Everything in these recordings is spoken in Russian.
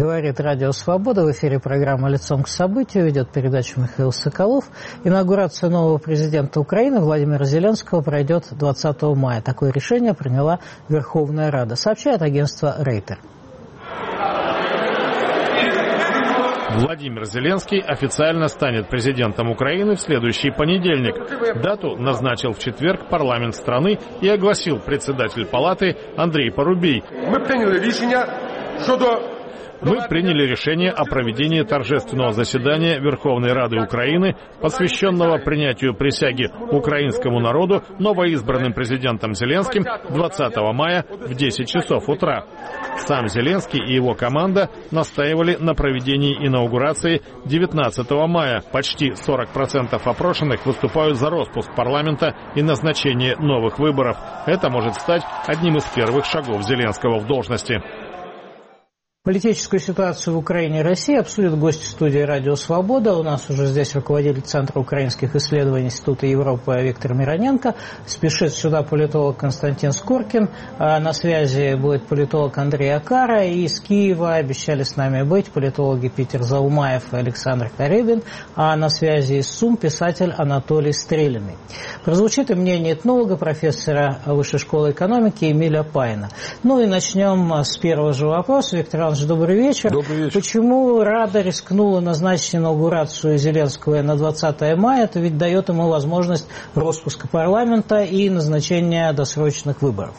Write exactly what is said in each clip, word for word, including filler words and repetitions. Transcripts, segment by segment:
говорит Радио Свобода. В эфире программа «Лицом к событию». Ведет передачу Михаил Соколов. Инаугурация нового президента Украины Владимира Зеленского пройдет двадцатого мая. Такое решение приняла Верховная Рада, сообщает агентство Рейтер. Владимир Зеленский официально станет президентом Украины в следующий понедельник. Дату назначил в четверг парламент страны и огласил председатель палаты Андрей Парубий. Мы приняли решение, что Мы приняли решение о проведении торжественного заседания Верховной Рады Украины, посвященного принятию присяги украинскому народу новоизбранным президентом Зеленским двадцатого мая в десять часов утра. Сам Зеленский и его команда настаивали на проведении инаугурации девятнадцатого мая. Почти сорок процентов опрошенных выступают за распуск парламента и назначение новых выборов. Это может стать одним из первых шагов Зеленского в должности. Политическую ситуацию в Украине и России обсудят гости студии «Радио Свобода». У нас уже здесь руководитель Центра украинских исследований Института Европы Виктор Мироненко. Спешит сюда политолог Константин Скоркин. На связи будет политолог Андрей Акара. И из Киева обещали с нами быть политологи Питер Заумаев и Александр Каребин. А на связи из Сум писатель Анатолий Стрелиный. Прозвучит и мнение этнолога, профессора Высшей школы экономики Эмиля Паина. Ну и начнем с первого же вопроса. Виктор Иванович, добрый вечер. Добрый вечер. Почему Рада рискнула назначить инаугурацию Зеленского на двадцатое мая? Это ведь дает ему возможность распуска парламента и назначения досрочных выборов.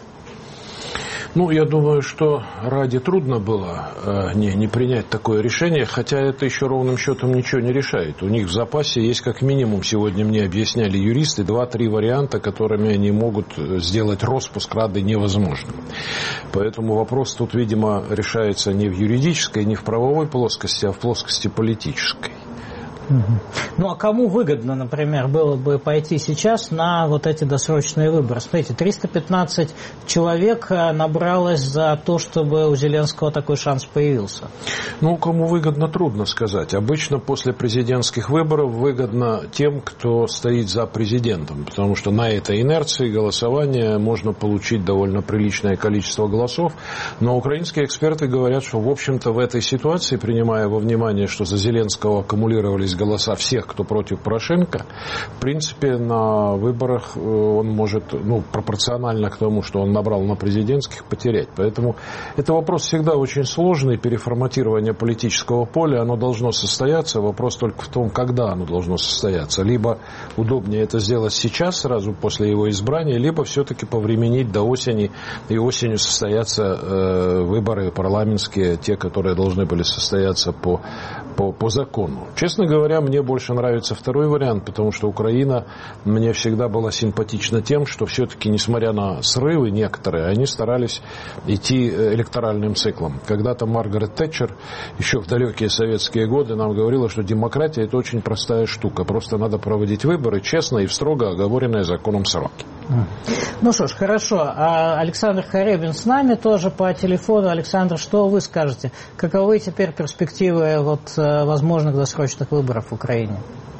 Ну, я думаю, что Раде трудно было э, не, не принять такое решение, хотя это еще ровным счетом ничего не решает. У них в запасе есть как минимум, сегодня мне объясняли юристы, два-три варианта, которыми они могут сделать распуск Рады невозможным. Поэтому вопрос тут, видимо, решается не в юридической, не в правовой плоскости, а в плоскости политической. Ну, а кому выгодно, например, было бы пойти сейчас на вот эти досрочные выборы? Смотрите, триста пятнадцать человек набралось за то, чтобы у Зеленского такой шанс появился. Ну, кому выгодно, трудно сказать. Обычно после президентских выборов выгодно тем, кто стоит за президентом, потому что на этой инерции голосования можно получить довольно приличное количество голосов. Но украинские эксперты говорят, что, в общем-то, в этой ситуации, принимая во внимание, что за Зеленского аккумулировались голоса всех, кто против Порошенко, в принципе, на выборах он может, ну, пропорционально к тому, что он набрал на президентских, потерять. Поэтому это вопрос всегда очень сложный. Переформатирование политического поля, оно должно состояться. Вопрос только в том, когда оно должно состояться. Либо удобнее это сделать сейчас, сразу после его избрания, либо все-таки повременить до осени, и осенью состоятся э, выборы парламентские, те, которые должны были состояться по, по, по закону. Честно говоря, мне больше нравится второй вариант, потому что Украина мне всегда была симпатична тем, что все-таки, несмотря на срывы некоторые, они старались идти электоральным циклом. Когда-то Маргарет Тэтчер еще в далекие советские годы нам говорила, что демократия – это очень простая штука. Просто надо проводить выборы честно и в строго оговоренные законом сроки. Ну что ж, хорошо. А Александр Каребин с нами тоже по телефону. Александр, что вы скажете? Каковы теперь перспективы вот, возможных досрочных выборов в Украине?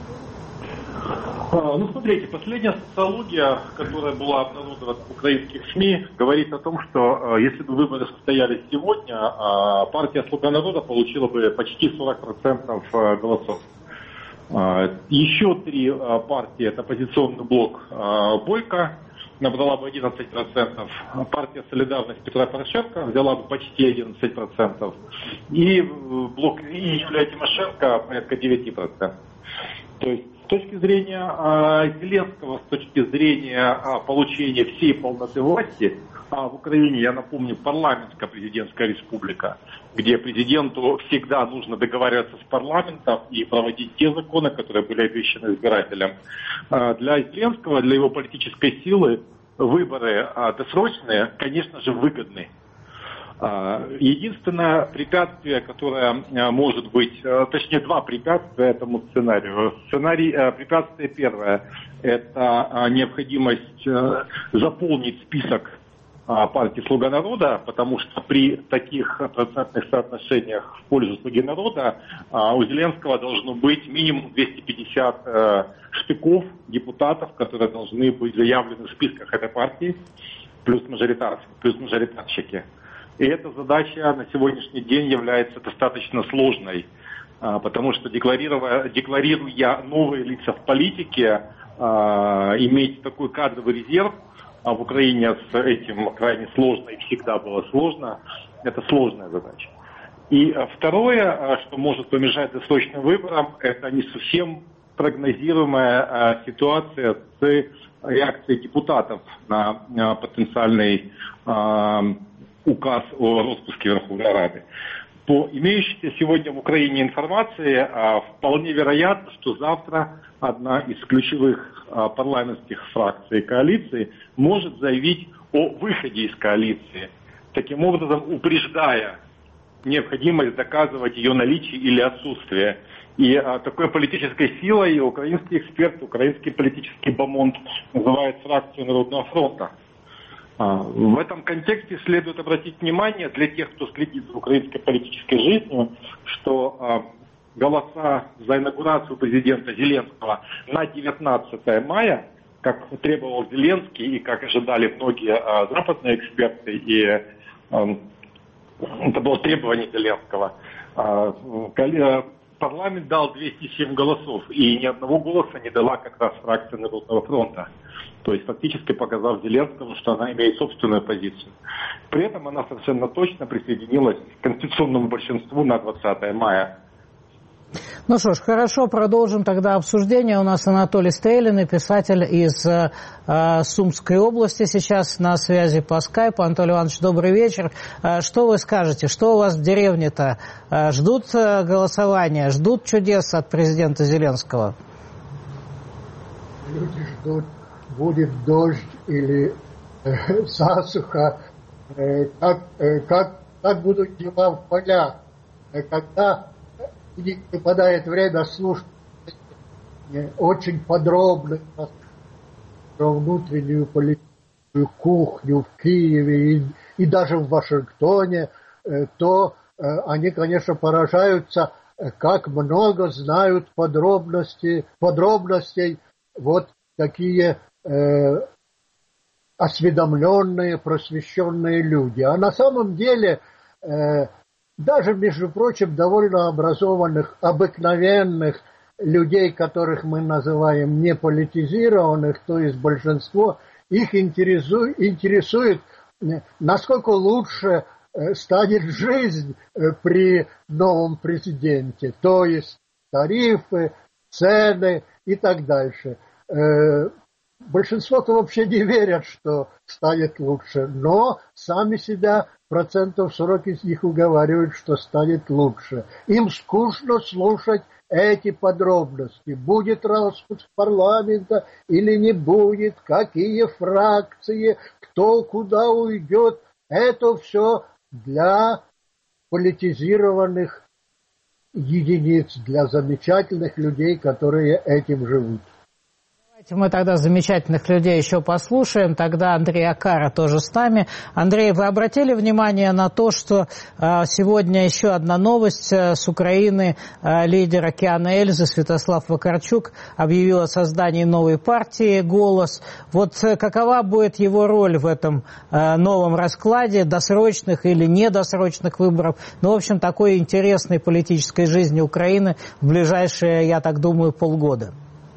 Ну, смотрите, последняя социология, которая была обнародована в украинских СМИ, говорит о том, что если бы выборы состоялись сегодня, партия «Слуга народа» получила бы почти сорок процентов голосов. Еще три партии, это оппозиционный блок Бойко, набрала бы одиннадцать процентов. Партия «Солидарность» Петра Порошенко взяла бы почти одиннадцать процентов. И блок и Юлия Тимошенко порядка девять процентов. То есть с точки зрения а, Зеленского, с точки зрения а, получения всей полноты власти, а в Украине, я напомню, парламентская президентская республика, где президенту всегда нужно договариваться с парламентом и проводить те законы, которые были обещаны избирателям. А, для Зеленского, для его политической силы, выборы а, досрочные, конечно же, выгодны. Единственное препятствие, которое может быть, точнее два препятствия этому сценарию. Сценарий, препятствие первое, это необходимость заполнить список партии «Слуга народа», потому что при таких процентных соотношениях в пользу «Слуги народа» у Зеленского должно быть минимум двести пятьдесят штыков депутатов, которые должны быть заявлены в списках этой партии, плюс мажоритарцы, плюс мажоритарщики. И эта задача на сегодняшний день является достаточно сложной, потому что декларируя, декларируя новые лица в политике, иметь такой кадровый резерв, а в Украине с этим крайне сложно и всегда было сложно, это сложная задача. И второе, что может помешать досрочным выборам, это не совсем прогнозируемая ситуация с реакцией депутатов на потенциальный указ о распуске Верховной Рады. По имеющейся сегодня в Украине информации, вполне вероятно, что завтра одна из ключевых парламентских фракций коалиции может заявить о выходе из коалиции, таким образом упреждая необходимость доказывать ее наличие или отсутствие. И а, такой политической силой украинский эксперт, украинский политический бомонд называет фракцию Народного фронта. А, в этом контексте следует обратить внимание для тех, кто следит за украинской политической жизнью, что а, голоса за инаугурацию президента Зеленского на девятнадцатое мая, как требовал Зеленский и как ожидали многие а, западные эксперты, и а, это было требование Зеленского, а, парламент дал двести семь голосов, и ни одного голоса не дала как раз фракция Народного фронта. То есть фактически показав Зеленскому, что она имеет собственную позицию. При этом она совершенно точно присоединилась к конституционному большинству на двадцатое мая. Ну что ж, хорошо, продолжим тогда обсуждение. У нас Анатолий Стрелин, писатель из э, Сумской области, сейчас на связи по скайпу. Анатолий Иванович, добрый вечер. Э, что вы скажете? Что у вас в деревне-то? Э, ждут э, голосования, ждут чудес от президента Зеленского? Люди ждут, будет дождь или э, засуха, э, как, э, как, как будут дела в полях, э, когда не выпадает время слушать очень подробно про внутреннюю политическую кухню в Киеве и, и даже в Вашингтоне, то они, конечно, поражаются, как много знают подробности, подробностей вот такие э, осведомленные, просвещенные люди. А на самом деле э, даже, между прочим, довольно образованных, обыкновенных людей, которых мы называем неполитизированных, то есть большинство, их интересует, интересует насколько лучше станет жизнь при новом президенте, то есть тарифы, цены и так дальше. Большинство-то вообще не верят, что станет лучше, но сами себя процентов сорок из них уговаривают, что станет лучше. Им скучно слушать эти подробности. Будет распуск парламента или не будет, какие фракции, кто куда уйдет. Это все для политизированных единиц, для замечательных людей, которые этим живут. Давайте мы тогда замечательных людей еще послушаем. Тогда Андрей Акара тоже с нами. Андрей, вы обратили внимание на то, что э, сегодня еще одна новость э, с Украины. Э, лидер «Океана Эльзы» Святослав Вакарчук объявил о создании новой партии «Голос». Вот э, какова будет его роль в этом э, новом раскладе досрочных или недосрочных выборов? Ну, в общем, такой интересной политической жизни Украины в ближайшие, я так думаю, полгода.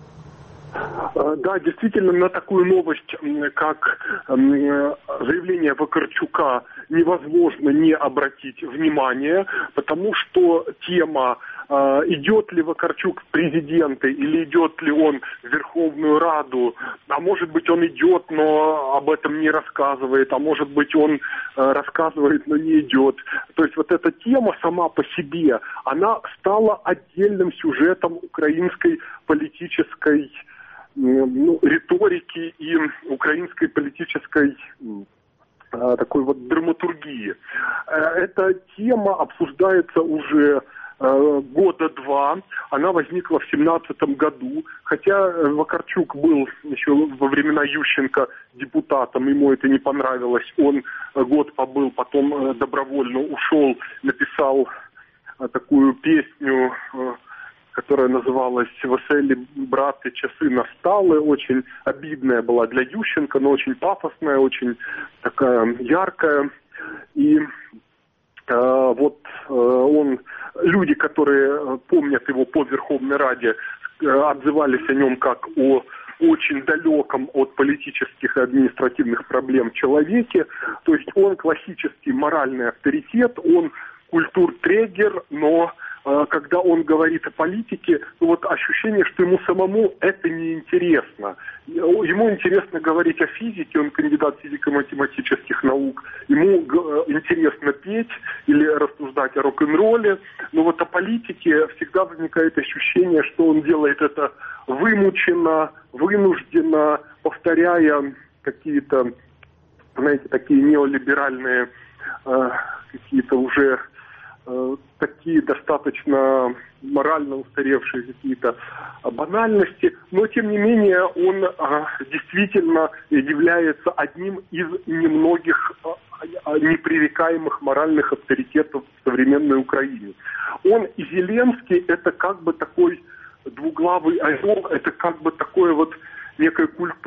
Да, действительно, на такую новость, как заявление Вакарчука, невозможно не обратить внимание, потому что тема, идет ли Вакарчук в президенты или идет ли он в Верховную Раду, а может быть он идет, но об этом не рассказывает, а может быть он рассказывает, но не идет. То есть вот эта тема сама по себе, она стала отдельным сюжетом украинской политической ну, риторики и украинской политической э, такой вот драматургии. Э, эта тема обсуждается уже э, года два. Она возникла в семнадцатом году. Хотя Вакарчук был еще во времена Ющенко депутатом, ему это не понравилось. Он год побыл, потом добровольно ушел, написал э, такую песню, э, которая называлась «Веселі брати, часы настали». Очень обидная была для Ющенко, но очень пафосная, очень такая яркая. И э, вот э, он, люди, которые помнят его по Верховной Раде, э, отзывались о нем как о очень далеком от политических и административных проблем человеке. То есть он классический моральный авторитет, он культуртрегер, но э, когда он говорит о политике, ну, вот ощущение, что ему самому это неинтересно. Ему интересно говорить о физике, он кандидат физико-математических наук, ему э, интересно петь или рассуждать о рок-н-ролле, но вот о политике всегда возникает ощущение, что он делает это вымученно, вынужденно, повторяя какие-то, знаете, такие неолиберальные, э, какие-то уже э, такие достаточно морально устаревшие какие-то банальности, но тем не менее он э, действительно является одним из немногих э, непререкаемых моральных авторитетов в современной Украине. Он и Зеленский — это как бы такой двуглавый орел, это как бы такое вот некое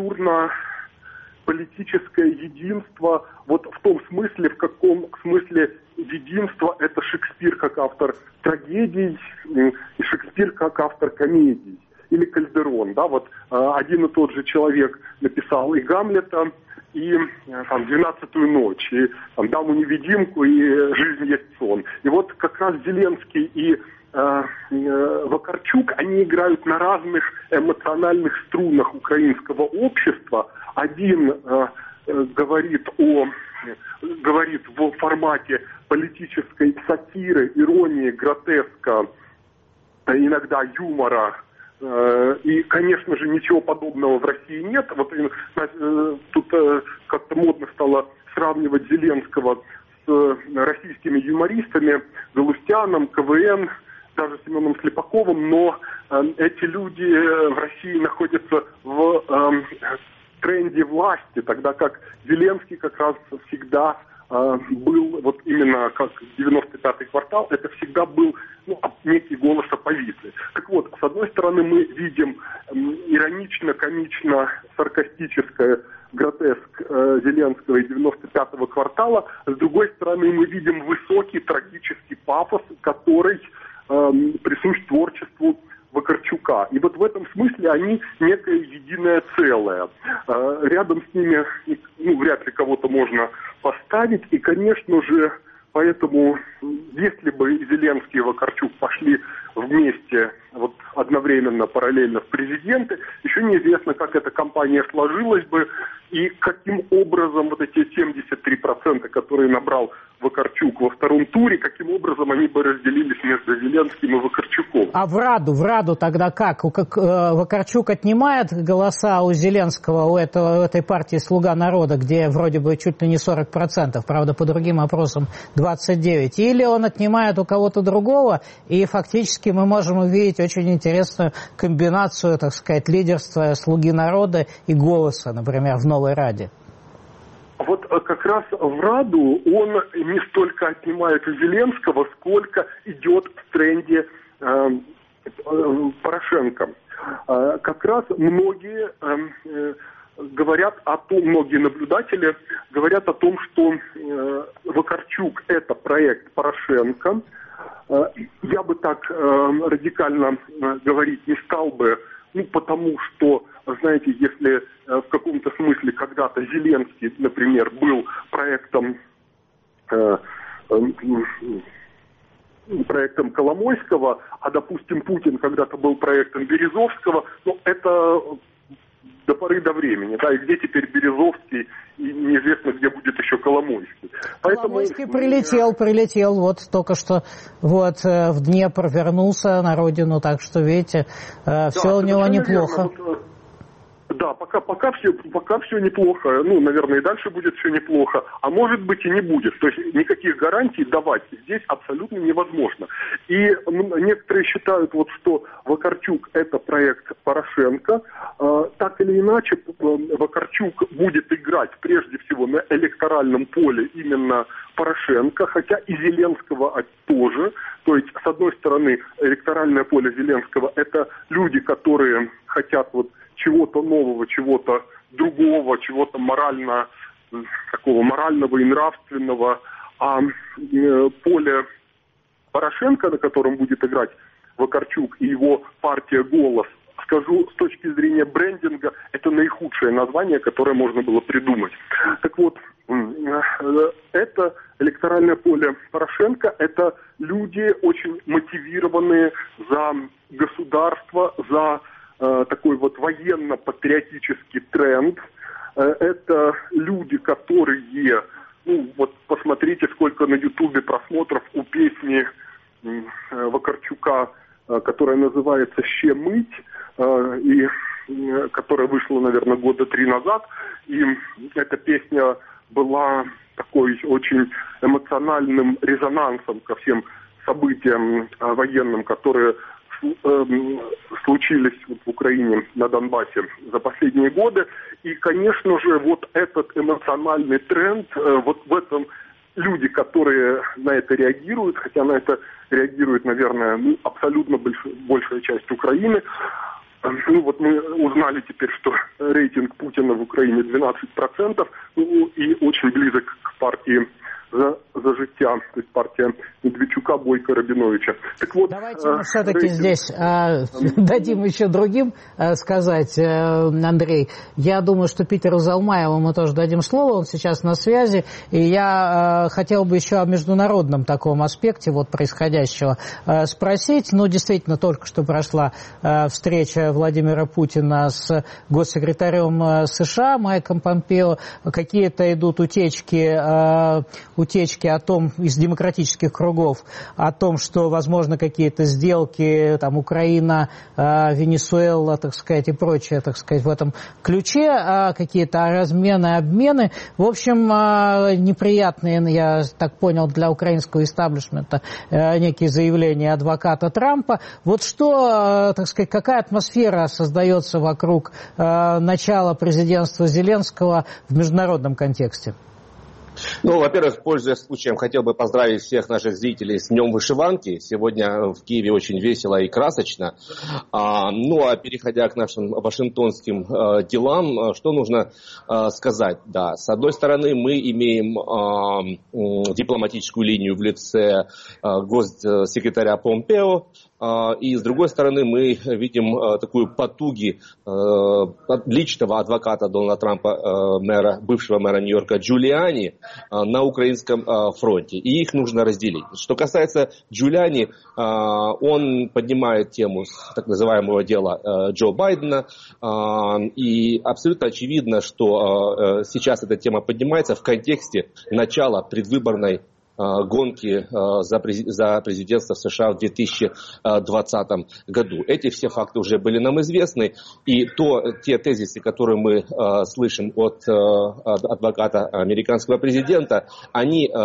культурно-политическое единство, вот в том смысле, в каком смысле единство это Шекспир как автор трагедий и Шекспир как автор комедий, или Кальдерон, да, вот один и тот же человек написал и Гамлета, и там «Двенадцатую ночь», и там «Даму-невидимку», и «Жизнь есть сон». И вот как раз Зеленский и Вакарчук, они играют на разных эмоциональных струнах украинского общества. Один э, говорит о говорит в формате политической сатиры, иронии, гротеска, иногда юмора. Э, и, конечно же, ничего подобного в России нет. Вот э, тут э, как-то модно стало сравнивать Зеленского с российскими юмористами, Галустяном, КВН, даже Семеном Слепаковым, но э, эти люди в России находятся в э, тренде власти, тогда как Зеленский как раз всегда э, был, вот именно как девяносто пятый квартал, это всегда был ну, некий голос оппозиции. Так вот, с одной стороны мы видим э, иронично, комично, саркастическое гротеск э, Зеленского и девяносто пятого квартала, с другой стороны мы видим высокий трагический пафос, который присущ творчеству Вакарчука. И вот в этом смысле они некое единое целое. Рядом с ними ну, вряд ли кого-то можно поставить. И, конечно же, поэтому, если бы Зеленский и Вакарчук пошли вместе, вот одновременно, параллельно в президенты, еще неизвестно, как эта кампания сложилась бы и каким образом вот эти семьдесят три процента, которые набрал Вакарчук во втором туре, каким образом они бы разделились между Зеленским и Вакарчуком. А в Раду, в Раду тогда как? как э, Вакарчук отнимает голоса у Зеленского, у, этого, у этой партии «Слуга народа», где вроде бы чуть ли не сорок процентов, правда, по другим опросам двадцать девять процентов, или он отнимает у кого-то другого, и фактически мы можем увидеть очень интересную комбинацию, так сказать, лидерства «Слуги народа» и «Голоса», например, в Новой Раде? Вот как раз в Раду он не столько отнимает у Зеленского, сколько идет в тренде э, э, Порошенко. Э, как раз многие э, говорят о том, многие наблюдатели говорят о том, что э, Вакарчук – это проект Порошенко. Э, я бы так э, радикально э, говорить не стал бы, ну, потому что, знаете, если э, в каком-то смысле когда-то Зеленский, например, был проектом, э, э, проектом Коломойского, а, допустим, Путин когда-то был проектом Березовского, ну, это до поры до времени, да, и где теперь Березовский, и неизвестно, где будет еще Коломойский. Поэтому... Коломойский прилетел, прилетел, вот только что вот в Днепр вернулся на родину, так что, видите, да, все у него неплохо. Верно. Да, пока, пока, все, пока все неплохо, ну, наверное, и дальше будет все неплохо, а может быть и не будет. То есть никаких гарантий давать здесь абсолютно невозможно. И некоторые считают, вот, что Вакарчук – это проект Порошенко. Так или иначе, Вакарчук будет играть прежде всего на электоральном поле именно Порошенко, хотя и Зеленского тоже. То есть, с одной стороны, электоральное поле Зеленского – это люди, которые хотят вот чего-то нового, чего-то другого, чего-то морально такого морального и нравственного, а поле Порошенко, на котором будет играть Вакарчук и его партия «Голос», скажу, с точки зрения брендинга, это наихудшее название, которое можно было придумать. Так вот, это электоральное поле Порошенко, это люди очень мотивированные за государство, за э, такой вот военно-патриотический тренд. Э, это люди, которые, ну вот посмотрите, сколько на Ютубе просмотров у песни э, Вакарчука, э, которая называется «Ще мыть», э, и э, которая вышла, наверное, года три назад. И эта песня была такой очень эмоциональным резонансом ко всем событиям э, военным, которые э, случились вот в Украине, на Донбассе за последние годы. И, конечно же, вот этот эмоциональный тренд, э, вот в этом люди, которые на это реагируют, хотя на это реагирует, наверное, ну, абсолютно больш, большая часть Украины. Ну вот мы узнали теперь, что рейтинг Путина в Украине двенадцать процентов, ну, и очень близок к партии за, за життя, то есть партия Медведчука, Бойко, Рабиновича. Так вот, давайте мы все-таки рейтинг... здесь э, дадим еще другим э, сказать, э, Андрей. Я думаю, что Питеру Залмаеву мы тоже дадим слово, он сейчас на связи. И я э, хотел бы еще о международном таком аспекте вот происходящего э, спросить. Ну, действительно, только что прошла э, встреча Владимира Путина с госсекретарем э, США Майком Помпео. Какие-то идут утечки э, утечки о том, из демократических кругов, о том, что, возможно, какие-то сделки, там, Украина, э, Венесуэла, так сказать, и прочее, так сказать, в этом ключе, э, какие-то размены, обмены. В общем, э, неприятные, я так понял, для украинского истеблишмента э, некие заявления адвоката Трампа. Вот что, э, так сказать, какая атмосфера создается вокруг э, начала президентства Зеленского в международном контексте? Ну, во-первых, пользуясь случаем, хотел бы поздравить всех наших зрителей с Днем Вышиванки. Сегодня в Киеве очень весело и красочно. А, ну, а переходя к нашим вашингтонским а, делам, что нужно а, сказать? Да, с одной стороны, мы имеем а, дипломатическую линию в лице а, госсекретаря Помпео, а, и с другой стороны, мы видим а, такую потуги а, личного адвоката Дональда Трампа, а, мэра, бывшего мэра Нью-Йорка Джулиани, на украинском фронте, и их нужно разделить. Что касается Джулиани, он поднимает тему так называемого дела Джо Байдена, и абсолютно очевидно, что сейчас эта тема поднимается в контексте начала предвыборной гонки за президентство в США в две тысячи двадцатом году. Эти все факты уже были нам известны, и то, те тезисы, которые мы э, слышим от, э, от адвоката американского президента, они э,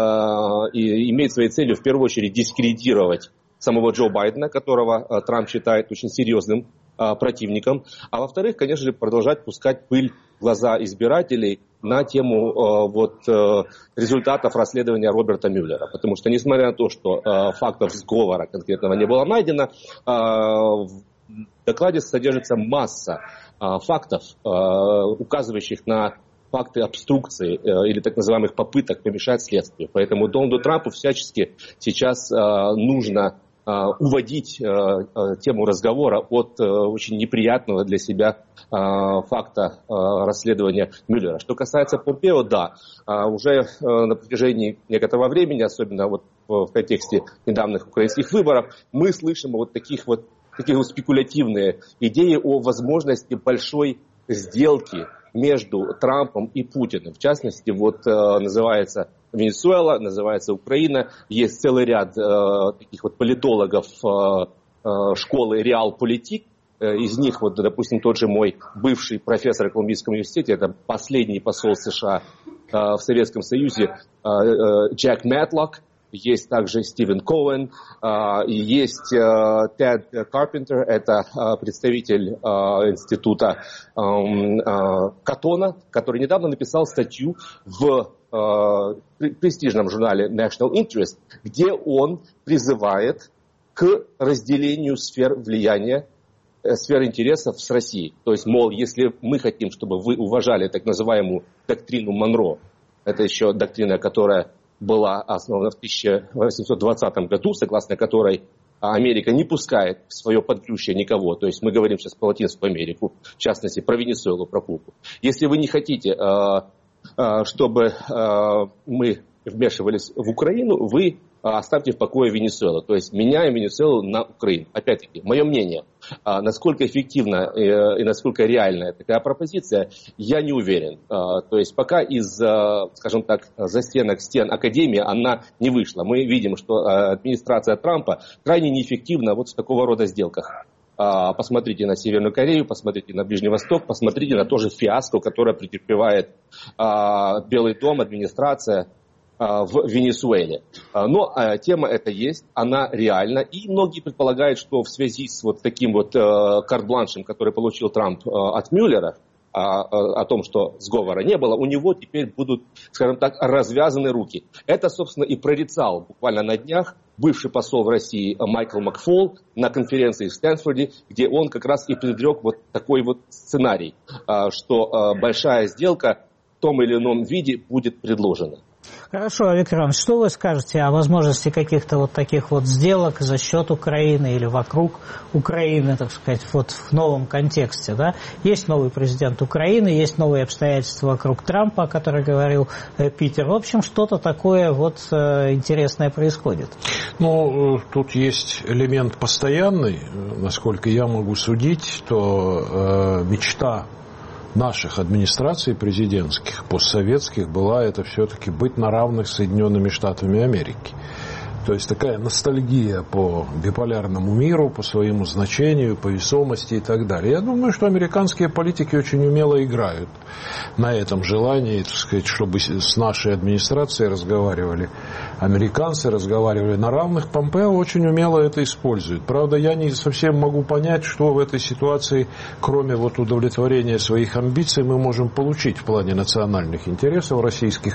имеют своей целью в первую очередь дискредитировать самого Джо Байдена, которого э, Трамп считает очень серьезным э, противником, а во-вторых, конечно же, продолжать пускать пыль в глаза избирателей на тему э, вот, э, результатов расследования Роберта Мюллера. Потому что, несмотря на то, что э, фактов сговора конкретного не было найдено, э, в докладе содержится масса э, фактов, э, указывающих на факты обструкции э, или так называемых попыток помешать следствию. Поэтому Дональду Трампу всячески сейчас э, нужно уводить э, э, тему разговора от э, очень неприятного для себя э, факта э, расследования Мюллера. Что касается Помпео, да, э, уже э, на протяжении некоторого времени, особенно вот в, в контексте недавних украинских выборов, мы слышим вот таких вот, такие вот спекулятивные идеи о возможности большой сделки между Трампом и Путиным. В частности, вот э, называется Венесуэла, называется Украина. Есть целый ряд э, таких вот политологов э, э, школы Реалполитик. Э, из них, вот, допустим, тот же мой бывший профессор в Колумбийском университете, это последний посол США э, в Советском Союзе, э, э, Джек Мэтлок. Есть также Стивен Коэн, э, есть э, Тед Карпентер, это э, представитель э, института э, э, Катона, который недавно написал статью в престижном журнале National Interest, где он призывает к разделению сфер влияния, сфер интересов с Россией. То есть, мол, если мы хотим, чтобы вы уважали так называемую доктрину Монро, Это еще доктрина, которая была основана в тысяча восемьсот двадцатом году, согласно которой Америка не пускает в свое подключение никого. То есть мы говорим сейчас про Латинскую Америку, в частности, про Венесуэлу, про Кубу. Если вы не хотите, чтобы мы вмешивались в Украину, вы оставьте в покое Венесуэлу. То есть меняем Венесуэлу на Украину. Опять-таки, мое мнение, насколько эффективна и насколько реальная такая пропозиция, я не уверен. То есть пока из, скажем так, застенок стен Академии она не вышла. Мы видим, что администрация Трампа крайне неэффективна вот в такого рода сделках. Посмотрите на Северную Корею, посмотрите на Ближний Восток, посмотрите на то же фиаско, которое претерпевает Белый дом, администрация в Венесуэле. Но тема эта есть, она реальна. И многие предполагают, что в связи с вот таким вот карт-бланшем, который получил Трамп от Мюллера, о том, что сговора не было, у него теперь будут, скажем так, развязаны руки. Это, собственно, и прорицал буквально на днях бывший посол в России Майкл Макфол на конференции в Стэнфорде, где он как раз и предрек вот такой вот сценарий, что большая сделка в том или ином виде будет предложена. Хорошо, Виктор Иванович, что вы скажете о возможности каких-то вот таких вот сделок за счет Украины или вокруг Украины, так сказать, вот в новом контексте, да? Есть новый президент Украины, есть новые обстоятельства вокруг Трампа, о которых говорил Питер. В общем, что-то такое вот интересное происходит. Ну, тут есть элемент постоянный. Насколько я могу судить, то э, мечта наших администраций президентских, постсоветских, была это все-таки быть на равных с Соединенными Штатами Америки. То есть такая ностальгия по биполярному миру, по своему значению, по весомости и так далее. Я думаю, что американские политики очень умело играют на этом желании, так сказать, чтобы с нашей администрацией разговаривали американцы, разговаривали на равных. Помпео очень умело это использует. Правда, я не совсем могу понять, что в этой ситуации, кроме вот удовлетворения своих амбиций, мы можем получить в плане национальных интересов российских,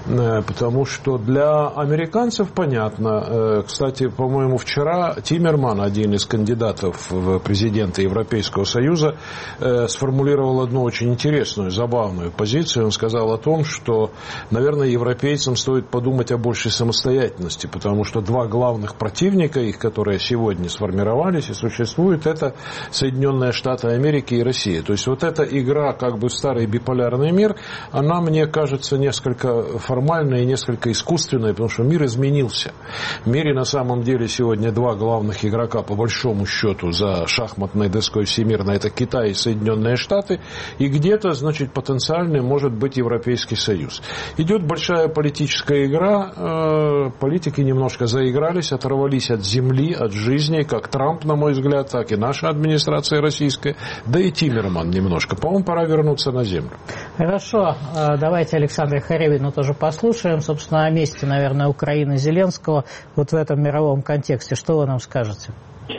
потому что для американцев понятно. Кстати, по-моему, вчера Тиммерман, один из кандидатов в президенты Европейского Союза, сформулировал одну очень интересную, забавную позицию. Он сказал о том, что, наверное, европейцам стоит подумать о большей самостоятельности, потому что два главных противника их, которые сегодня сформировались и существуют, это Соединенные Штаты Америки и Россия. То есть вот эта игра, как бы в старый биполярный мир, она, мне кажется, несколько формальная и несколько искусственная, потому что мир изменился. В мире на самом деле сегодня два главных игрока по большому счету за шахматной доской всемирной — это Китай и Соединенные Штаты, и где-то, значит, потенциальный может быть Европейский Союз. Идет большая политическая игра, политики немножко заигрались, оторвались от земли, от жизни, как Трамп, на мой взгляд, так и наша администрация российская, да и Тиммерман немножко. По-моему, пора вернуться на землю. Хорошо, давайте Александра Харевину тоже послушаем, собственно, о месте, наверное, Украины Зеленского вот в этом мировом контексте. Что вы нам скажете?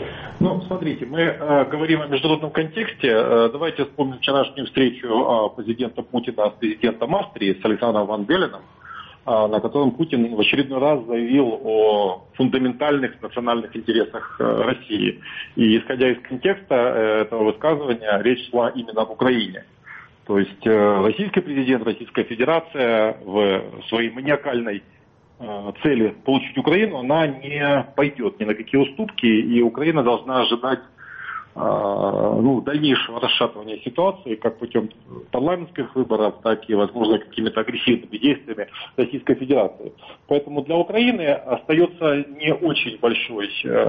Ну, смотрите, мы э, говорим о международном контексте. Э, давайте вспомним вчерашнюю встречу э, президента Путина с президентом Австрии, с Александром Ван Белленом, э, на котором Путин в очередной раз заявил о фундаментальных национальных интересах э, России. И исходя из контекста э, этого высказывания, речь шла именно об Украине. То есть э, российский президент, Российская Федерация в своей маниакальной цели получить Украину, она не пойдет ни на какие уступки, и Украина должна ожидать ну, дальнейшего расшатывания ситуации, как путем парламентских выборов, так и, возможно, какими-то агрессивными действиями Российской Федерации. Поэтому для Украины остается не очень большой,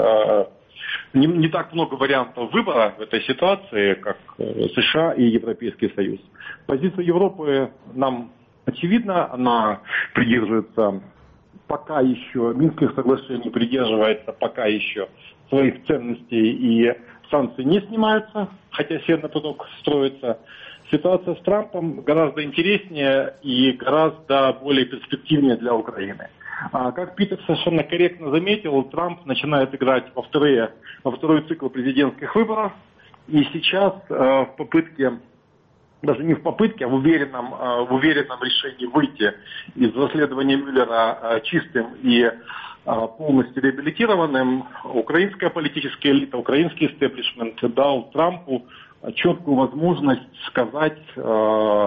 не, не так много вариантов выбора в этой ситуации, как США и Европейский Союз. Позиция Европы нам очевидна, она придерживается пока еще, Минских соглашений придерживается пока еще своих ценностей, и санкции не снимаются, хотя Северный поток строится. Ситуация с Трампом гораздо интереснее и гораздо более перспективнее для Украины. А, как Питер совершенно корректно заметил, Трамп начинает играть во, вторые, во второй цикл президентских выборов, и сейчас э, в попытке, даже не в попытке, а в уверенном, в уверенном решении выйти из расследования Мюллера чистым и полностью реабилитированным, украинская политическая элита, украинский истеблишмент дал Трампу четкую возможность сказать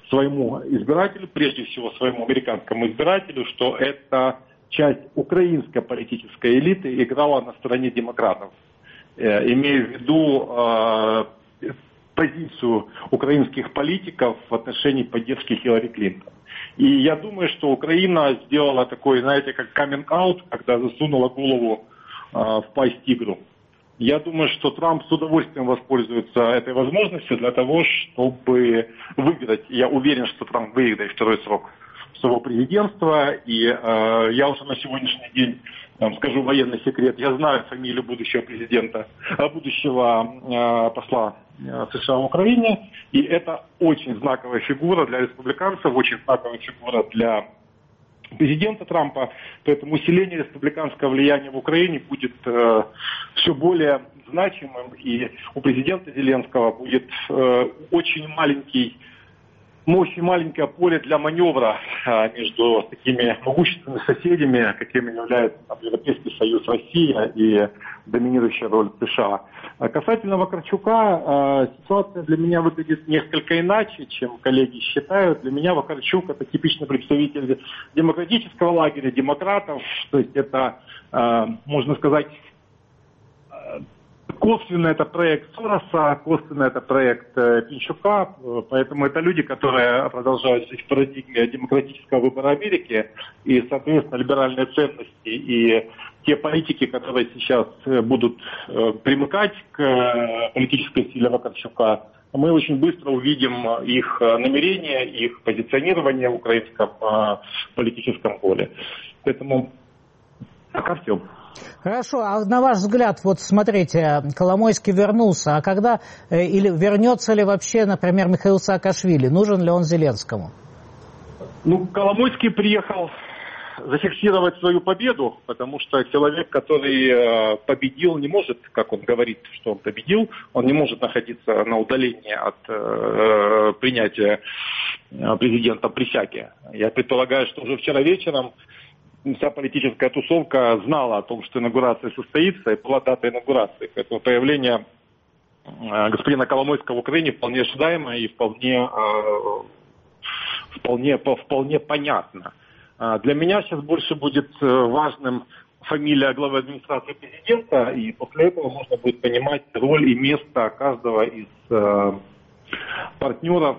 своему избирателю, прежде всего своему американскому избирателю, что эта часть украинской политической элиты играла на стороне демократов, имея в виду позицию украинских политиков в отношении поддержки Хиллари Клинтон. И я думаю, что Украина сделала такой, знаете, как каминг-аут, когда засунула голову э, в пасть тигру. Я думаю, что Трамп с удовольствием воспользуется этой возможностью для того, чтобы выиграть. Я уверен, что Трамп выиграет второй срок своего президентства. И э, я уже на сегодняшний день там, скажу военный секрет. Я знаю фамилию будущего президента, будущего э, посла э, США в Украине. И это очень знаковая фигура для республиканцев, очень знаковая фигура для президента Трампа. Поэтому усиление республиканского влияния в Украине будет э, все более значимым. И у президента Зеленского будет э, очень маленький Ну, очень маленькое поле для маневра а, между такими могущественными соседями, какими являются там, Европейский Союз, Россия и доминирующая роль США. А касательно Вакарчука, а, ситуация для меня выглядит несколько иначе, чем коллеги считают. Для меня Вакарчук — это типичный представитель демократического лагеря, демократов. То есть это, а, можно сказать, косвенно это проект Сороса, косвенно это проект э, Пинчука, поэтому это люди, которые продолжают жить в парадигме демократического выбора Америки и, соответственно, либеральные ценности и те политики, которые сейчас будут э, примыкать к э, политической силе Вакарчука, мы очень быстро увидим их намерения, их позиционирование в украинском э, политическом поле. Поэтому пока все. Хорошо, а на ваш взгляд, вот смотрите, Коломойский вернулся, а когда, э, или вернется ли вообще, например, Михаил Саакашвили, нужен ли он Зеленскому? Ну, Коломойский приехал зафиксировать свою победу, потому что человек, который э, победил, не может, как он говорит, что он победил, он не может находиться на удалении от э, принятия президента присяги. Я предполагаю, что уже вчера вечером вся политическая тусовка знала о том, что инаугурация состоится, и была дата инаугурации. Поэтому появление э, господина Коломойского в Украине вполне ожидаемо и вполне, э, вполне, вполне понятно. Э, для меня сейчас больше будет э, важным фамилия главы администрации президента, и после этого можно будет понимать роль и место каждого из э, партнеров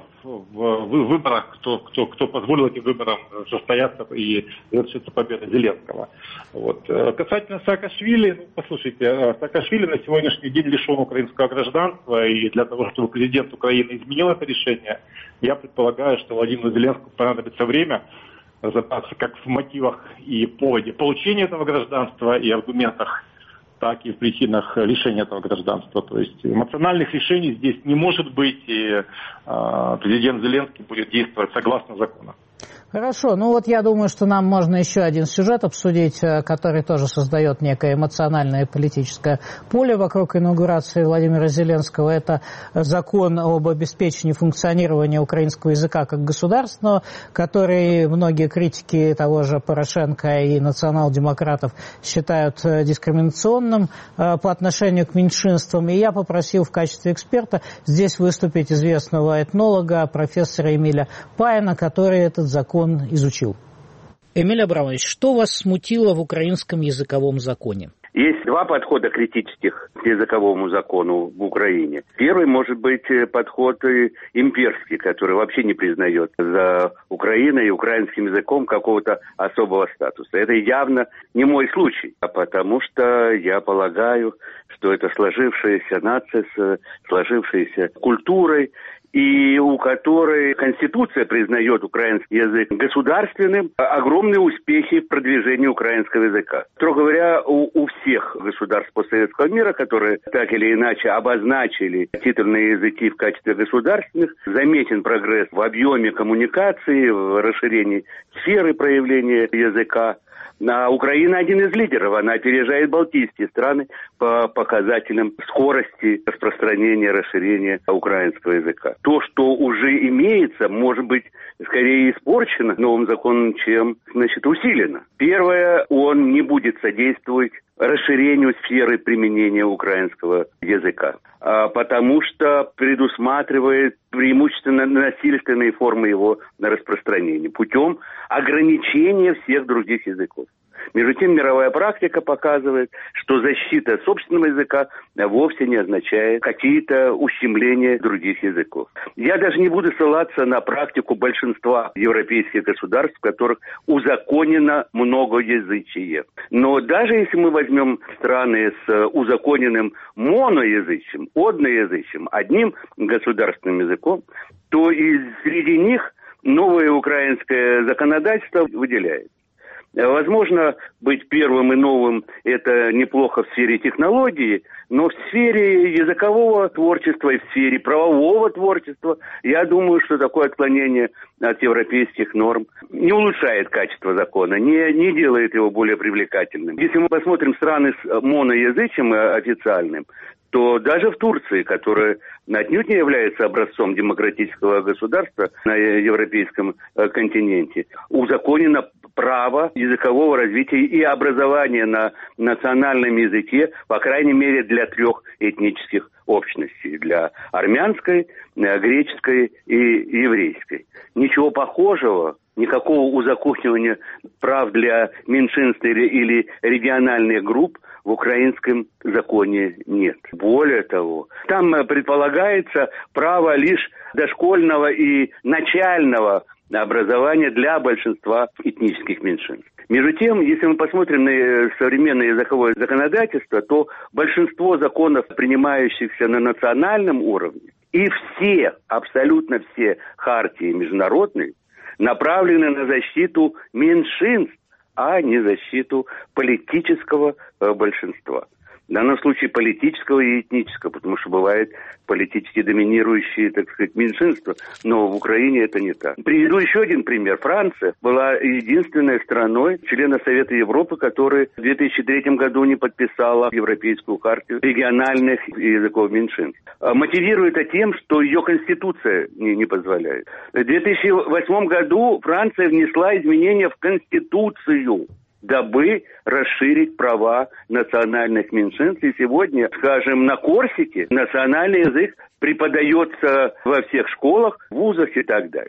в выборах, кто, кто, кто позволил этим выборам состояться и завершиться победой Зеленского. Вот. Касательно Саакашвили, ну, послушайте, Саакашвили на сегодняшний день лишен украинского гражданства, и для того, чтобы президент Украины изменил это решение, я предполагаю, что Владимиру Зеленскому понадобится время разобраться как в мотивах и поводе получения этого гражданства и аргументах, так и в причинах лишения этого гражданства. То есть эмоциональных решений здесь не может быть, и э, президент Зеленский будет действовать согласно закону. Хорошо, ну вот я думаю, что нам можно еще один сюжет обсудить, который тоже создает некое эмоциональное и политическое поле вокруг инаугурации Владимира Зеленского. Это закон об обеспечении функционирования украинского языка как государственного, который многие критики того же Порошенко и национал-демократов считают дискриминационным по отношению к меньшинствам. И я попросил в качестве эксперта здесь выступить известного этнолога, профессора Эмиля Паина, который этот закон изучил. Эмиль Абрамович, что вас смутило в украинском языковом законе? Есть два подхода критических к языковому закону в Украине. Первый может быть подход имперский, который вообще не признает за Украиной и украинским языком какого-то особого статуса. Это явно не мой случай, а потому что я полагаю, что это сложившаяся нация с сложившейся культурой, и у которой Конституция признает украинский язык государственным, огромные успехи в продвижении украинского языка. Строго говоря, у, у всех государств постсоветского мира, которые так или иначе обозначили титульные языки в качестве государственных, заметен прогресс в объеме коммуникации, в расширении сферы проявления языка. А Украина один из лидеров, она опережает балтийские страны по показателям скорости распространения, расширения украинского языка. То, что уже имеется, может быть, скорее испорчено новым законом, чем, значит, усилено. Первое, он не будет содействовать расширению сферы применения украинского языка, потому что предусматривает преимущественно насильственные формы его распространения путем ограничения всех других языков. Между тем, мировая практика показывает, что защита собственного языка вовсе не означает какие-то ущемления других языков. Я даже не буду ссылаться на практику большинства европейских государств, в которых узаконено многоязычие. Но даже если мы возьмем страны с узаконенным моноязычием, одноязычием, одним государственным языком, то и среди них новое украинское законодательство выделяет. Возможно, быть первым и новым – это неплохо в сфере технологии, но в сфере языкового творчества и в сфере правового творчества, я думаю, что такое отклонение от европейских норм не улучшает качество закона, не, не делает его более привлекательным. Если мы посмотрим страны с моноязычием официальным, то даже в Турции, которая отнюдь не является образцом демократического государства на европейском континенте, узаконено право языкового развития и образования на национальном языке, по крайней мере, для трех этнических общностей, для армянской, греческой и еврейской. Ничего похожего, никакого узаконивания прав для меньшинств или, или региональных групп в украинском законе нет. Более того, там предполагается право лишь дошкольного и начального образования для большинства этнических меньшинств. Между тем, если мы посмотрим на современное языковое законодательство, то большинство законов, принимающихся на национальном уровне, и все, абсолютно все хартии международные, направлены на защиту меньшинств, а не защиту политического э, большинства. В данном случае политического и этнического, потому что бывают политически доминирующие, так сказать, меньшинства, но в Украине это не так. Приведу еще один пример. Франция была единственной страной, члена Совета Европы, которая в две тысячи третьем году не подписала Европейскую хартию региональных языков меньшинств. Мотивирует это тем, что ее конституция не, не позволяет. В две тысячи восьмом году Франция внесла изменения в конституцию, дабы расширить права национальных меньшинств. И сегодня, скажем, на Корсике национальный язык преподается во всех школах, вузах и так далее.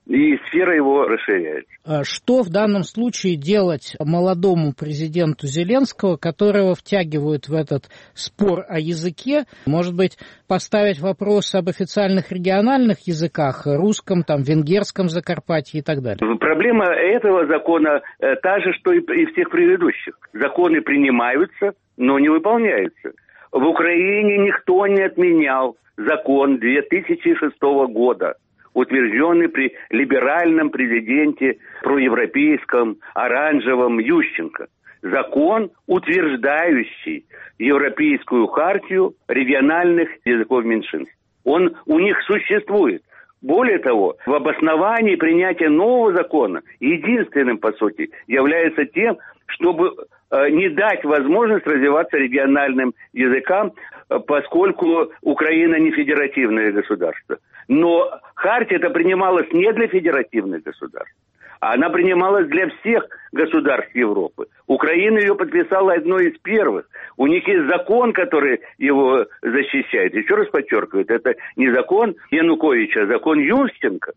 И сфера его расширяется. Что в данном случае делать молодому президенту Зеленского, которого втягивают в этот спор о языке? Может быть, поставить вопрос об официальных региональных языках, русском, там, венгерском Закарпатье и так далее? Проблема этого закона та же, что и всех предыдущих. Законы принимаются, но не выполняются. В Украине никто не отменял закон две тысячи шестого года, утвержденный при либеральном президенте, проевропейском, оранжевом Ющенко. Закон, утверждающий Европейскую хартию региональных языков меньшинств. Он у них существует. Более того, в обосновании принятия нового закона единственным, по сути, является тем, чтобы э, не дать возможность развиваться региональным языкам, э, поскольку Украина не федеративное государство. Но хартия это принималась не для федеративных государств, а она принималась для всех государств Европы. Украина ее подписала одной из первых. У них есть закон, который его защищает. Еще раз подчеркиваю, это не закон Януковича, а закон Ющенко.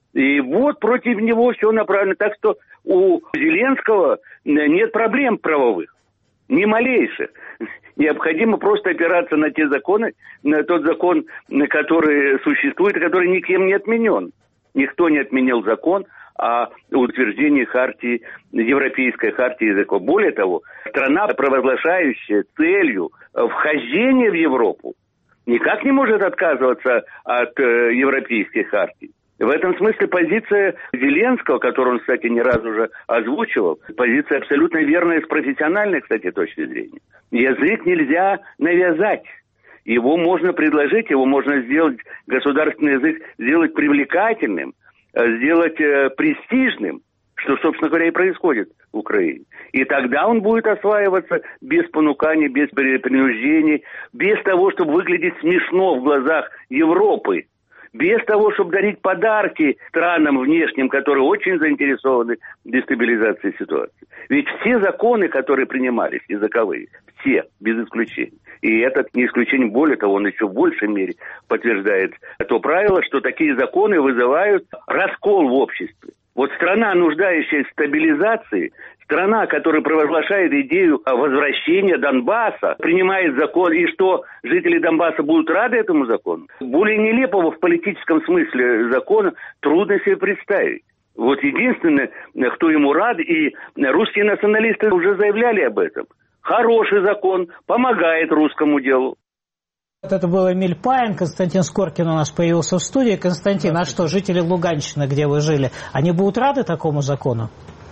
И вот против него все направлено. Так что у Зеленского нет проблем правовых, ни малейших. Необходимо просто опираться на те законы, на тот закон, который существует и который никем не отменен. Никто не отменил закон о утверждении хартии, Европейской хартии языков. Более того, страна, провозглашающая целью вхождения в Европу, никак не может отказываться от э, Европейской хартии. В этом смысле позиция Зеленского, которую он, кстати, не раз уже озвучивал, позиция абсолютно верная с профессиональной, кстати, точки зрения. Язык нельзя навязать. Его можно предложить, его можно сделать, государственный язык, сделать привлекательным, сделать э, престижным. что, собственно говоря, и происходит в Украине. И тогда он будет осваиваться без понукания, без принуждений, без того, чтобы выглядеть смешно в глазах Европы, без того, чтобы дарить подарки странам внешним, которые очень заинтересованы в дестабилизации ситуации. Ведь все законы, которые принимались, языковые, все, без исключения, и это не исключение, более того, он еще в большей мере подтверждает то правило, что такие законы вызывают раскол в обществе. Вот страна, нуждающаяся в стабилизации, страна, которая провозглашает идею возвращения Донбасса, принимает закон, и что жители Донбасса будут рады этому закону? Более нелепого в политическом смысле закона трудно себе представить. Вот единственное, кто ему рад, и русские националисты уже заявляли об этом. Хороший закон, помогает русскому делу. Это был Эмиль Паин, Константин Скоркин у нас появился в студии. Константин, а что, жители Луганщины, где вы жили, они будут рады такому закону?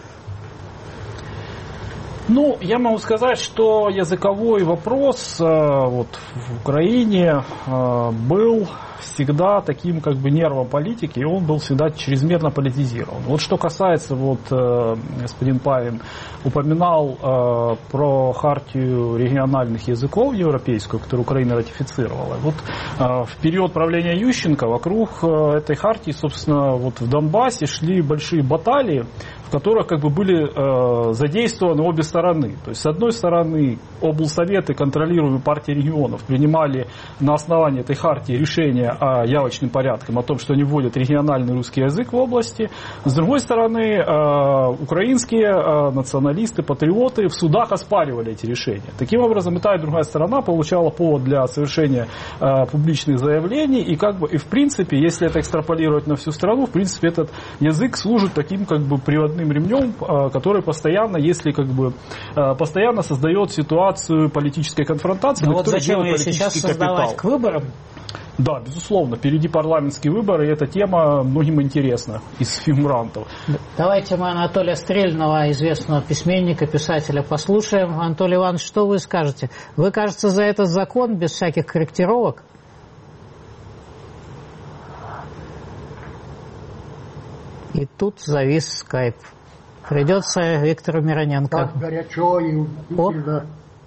Ну, я могу сказать, что языковой вопрос э, вот, в Украине э, был всегда таким как бы нервом политики, и он был всегда чрезмерно политизирован. Вот что касается, вот э, господин Павин упоминал э, про хартию региональных языков европейскую, которую Украина ратифицировала. Вот э, в период правления Ющенко вокруг э, этой хартии, собственно, вот в Донбассе шли большие баталии, в которых как бы были э, задействованы обе стороны. То есть, с одной стороны, облсоветы, контролируемые партией регионов, принимали на основании этой хартии решения о явочным порядкам, о том, что они вводят региональный русский язык в области. С другой стороны, э, украинские э, националисты, патриоты в судах оспаривали эти решения. Таким образом, и та, и другая сторона получала повод для совершения э, публичных заявлений. И, как бы, и в принципе, если это экстраполировать на всю страну, в принципе, этот язык служит таким как бы приводным ремнем, который постоянно, если как бы постоянно создает ситуацию политической конфронтации, но на вот которой зачем делает ее сейчас политический создавать капитал. К выборам? Да, безусловно, впереди парламентские выборы, и эта тема многим интересна из фигурантов. Давайте мы Анатолия Стрельного, известного письменника, писателя, послушаем. Анатолий Иванович, что вы скажете? Вы, кажется, за этот закон без всяких корректировок? И тут завис скайп. Придется Виктору Мироненко. Так горячо и удивительно.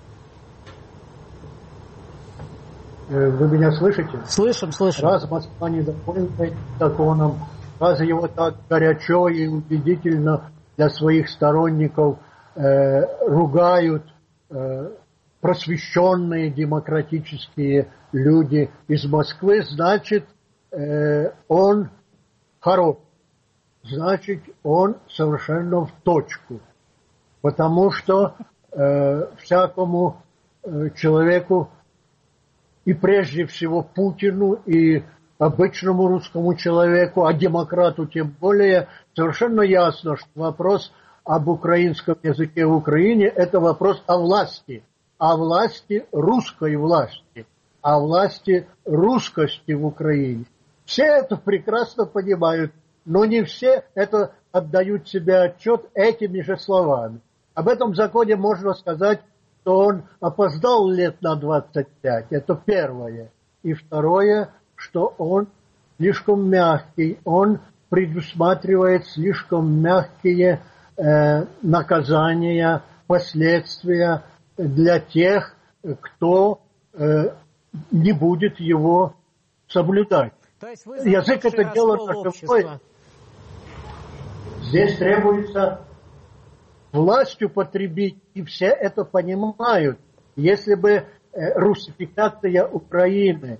Вы меня слышите? Слышим, слышим. Раз Москва недовольна этим законом, раз его так горячо и убедительно для своих сторонников э, ругают э, просвещенные демократические люди из Москвы, значит, э, он хорош. Значит, он совершенно в точку. Потому что э, всякому э, человеку, и прежде всего Путину, и обычному русскому человеку, а демократу тем более, совершенно ясно, что вопрос об украинском языке в Украине – это вопрос о власти. О власти, русской власти. О власти русскости в Украине. Все это прекрасно понимают. Но не все это отдают себе отчет этими же словами. Об этом законе можно сказать, что он опоздал лет на двадцать пять. Это первое. И второе, что он слишком мягкий. Он предусматривает слишком мягкие э, наказания, последствия для тех, кто э, не будет его соблюдать. Язык – это дело наживое. Здесь требуется властью потребить, и все это понимают. Если бы э, русификация Украины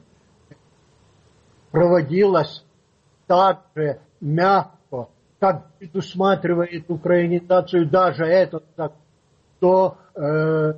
проводилась так же мягко, как предусматривает украинизацию даже этот закон, то э,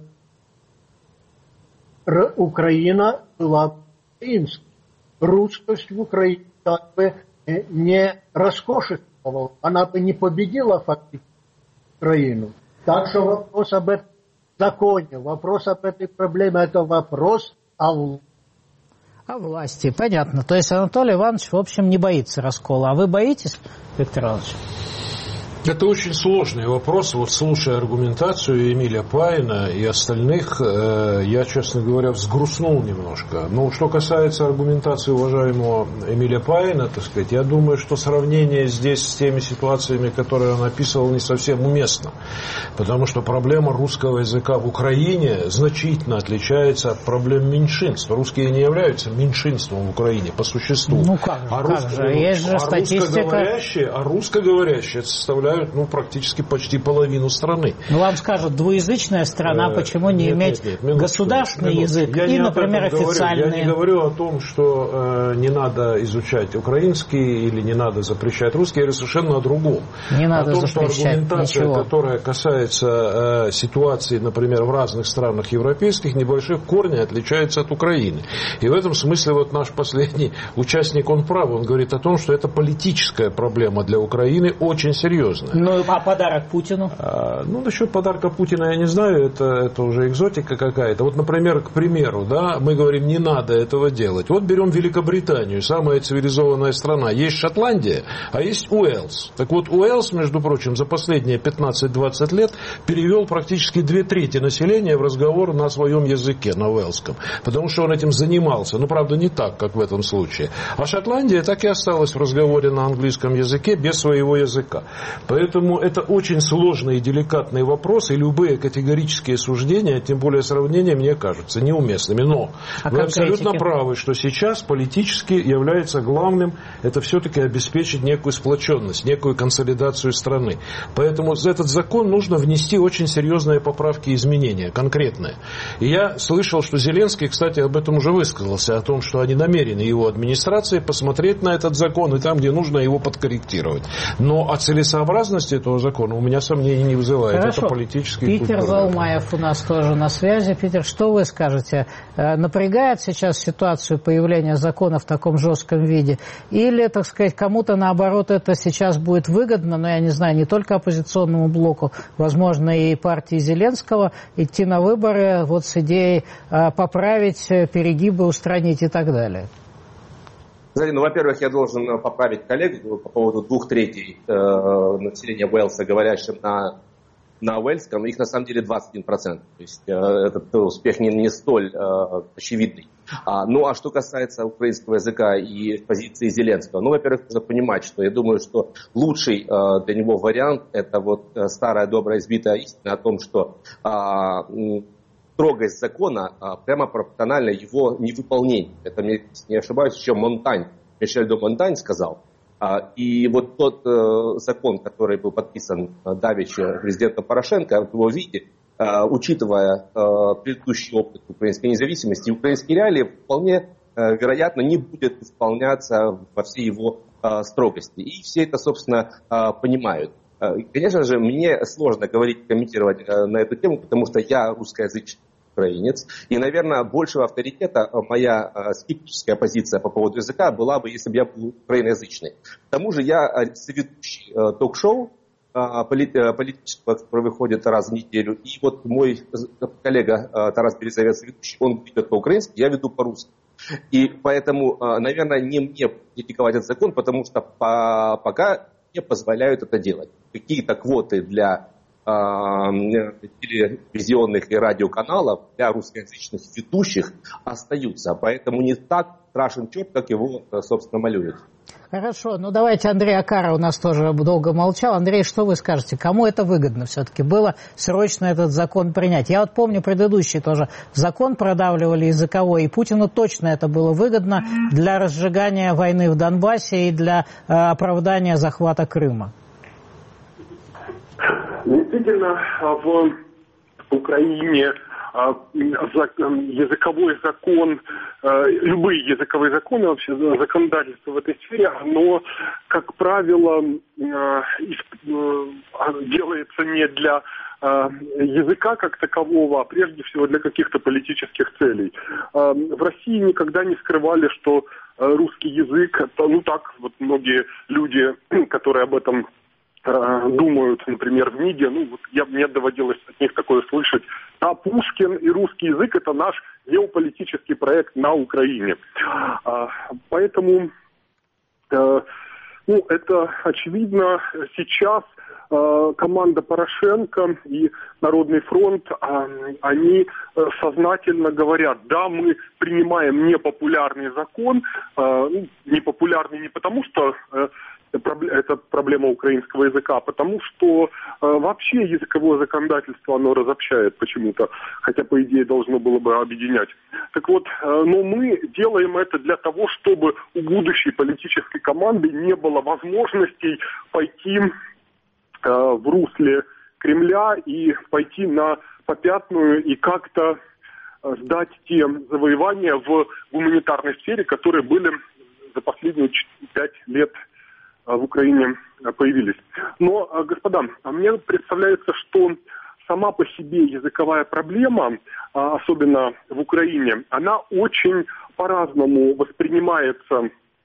Украина была украинской. Русскость в Украине как бы не роскошествовала, она бы не победила фактически Украину. Так что вопрос об этом законе, вопрос об этой проблеме – это вопрос о власти. О власти, понятно. То есть Анатолий Иванович, в общем, не боится раскола. А вы боитесь, Виктор Иванович? Это очень сложный вопрос. Вот слушая аргументацию Эмиля Паина и остальных, э, я, честно говоря, взгрустнул немножко. Но что касается аргументации уважаемого Эмиля Паина, так сказать, я думаю, что сравнение здесь с теми ситуациями, которые он описывал, не совсем уместно. Потому что проблема русского языка в Украине значительно отличается от проблем меньшинств. Русские не являются меньшинством в Украине по существу. Ну как же, а как русско... же? Есть же а статистика... русскоговорящие, а русскоговорящие составляют ну, практически почти половину страны. Ну, вам скажут, двуязычная страна, почему не нет, иметь нет, нет, государственный минутку. язык я и, например, официальный? Я не говорю о том, что э, не надо изучать украинский или не надо запрещать русский, я говорю совершенно о другом. Не надо о том, что аргументация, ничего. которая касается э, ситуации, например, в разных странах европейских, небольших корней отличается от Украины. И в этом смысле вот наш последний участник, он прав, он говорит о том, что это политическая проблема для Украины, очень серьезная. Ну, а подарок Путину? А, ну, насчет подарка Путина я не знаю, это, это уже экзотика какая-то. Вот, например, к примеру, да, мы говорим, не надо этого делать. Вот берем Великобританию, самая цивилизованная страна. Есть Шотландия, а есть Уэльс. Так вот, Уэльс, между прочим, за последние пятнадцать-двадцать лет перевел практически две трети населения в разговор на своем языке, на уэльском. Потому что он этим занимался. Ну, правда, не так, как в этом случае. А Шотландия так и осталась в разговоре на английском языке без своего языка. Поэтому это очень сложный и деликатный вопрос, и любые категорические суждения, тем более сравнения, мне кажутся неуместными. Но а вы абсолютно правы, что сейчас политически является главным, это все-таки обеспечить некую сплоченность, некую консолидацию страны. Поэтому этот закон нужно внести очень серьезные поправки и изменения, конкретные. И я слышал, что Зеленский, кстати, об этом уже высказался, о том, что они намерены, его администрации, посмотреть на этот закон и там, где нужно, его подкорректировать. Но о целесообразности этого закона у меня сомнений не вызывает. Хорошо. Это политический Питер Заумаев у нас тоже на связи. Питер, что вы скажете? Напрягает сейчас ситуацию появления закона в таком жестком виде? Или, так сказать, кому-то, наоборот, это сейчас будет выгодно, но я не знаю, не только оппозиционному блоку, возможно, и партии Зеленского, идти на выборы вот с идеей поправить, перегибы устранить и так далее? Ну, во-первых, я должен поправить коллегу по поводу двух третей э, населения Уэльса, говорящим на, на уэльском. Их на самом деле двадцать один процент. То есть э, этот успех не, не столь э, очевидный. А, ну, а что касается украинского языка и позиции Зеленского, ну, во-первых, нужно понимать, что я думаю, что лучший э, для него вариант – это вот э, старая добрая избитая истина о том, что э, строгость закона а, прямо пропорциональна его невыполнению. Это, если не ошибаюсь, еще Монтань, Мишель де Монтань сказал. А, и вот тот э, закон, который был подписан э, давеча президентом Порошенко, в его виде, э, учитывая э, предыдущий опыт украинской независимости, украинские реалии вполне э, вероятно не будет исполняться во всей его э, строгости. И все это, собственно, э, понимают. Конечно же, мне сложно говорить, комментировать на эту тему, потому что я русскоязычный украинец. И, наверное, большего авторитета моя скептическая позиция по поводу языка была бы, если бы я был украиноязычный. К тому же я соведущий ток-шоу политического, который выходит раз в неделю. И вот мой коллега Тарас Березовец, ведущий, он ведет по-украински, я веду по-русски. И поэтому, наверное, не мне критиковать этот закон, потому что по, пока не позволяют это делать. Какие-то квоты для э, телевизионных и радиоканалов, для русскоязычных ведущих остаются. Поэтому не так страшен черт, как его, собственно, малюют. Хорошо, ну давайте Андрей Акара у нас тоже долго молчал. Андрей, что вы скажете? Кому это выгодно все-таки было срочно этот закон принять? Я вот помню предыдущий тоже закон продавливали языковой, и Путину точно это было выгодно для разжигания войны в Донбассе и для э, оправдания захвата Крыма. Действительно, в Украине языковой закон, любые языковые законы, вообще законодательство в этой сфере, оно, как правило, делается не для языка как такового, а прежде всего для каких-то политических целей. В России никогда не скрывали, что русский язык, это, ну так, вот многие люди, которые об этом думают, например, в МИДе, ну, вот я, мне доводилось от них такое слышать, а Пушкин и русский язык – это наш геополитический проект на Украине. А, поэтому, э, ну, это очевидно сейчас команда Порошенко и Народный фронт, они сознательно говорят, да, мы принимаем непопулярный закон, непопулярный не потому, что это проблема украинского языка, потому что вообще языковое законодательство, оно разобщает почему-то, хотя, по идее, должно было бы объединять. Так вот, но мы делаем это для того, чтобы у будущей политической команды не было возможностей пойти в русле Кремля и пойти на попятную и как-то сдать те завоевания в гуманитарной сфере, которые были за последние пять лет в Украине появились. Но, господа, мне представляется, что сама по себе языковая проблема, особенно в Украине, она очень по-разному воспринимается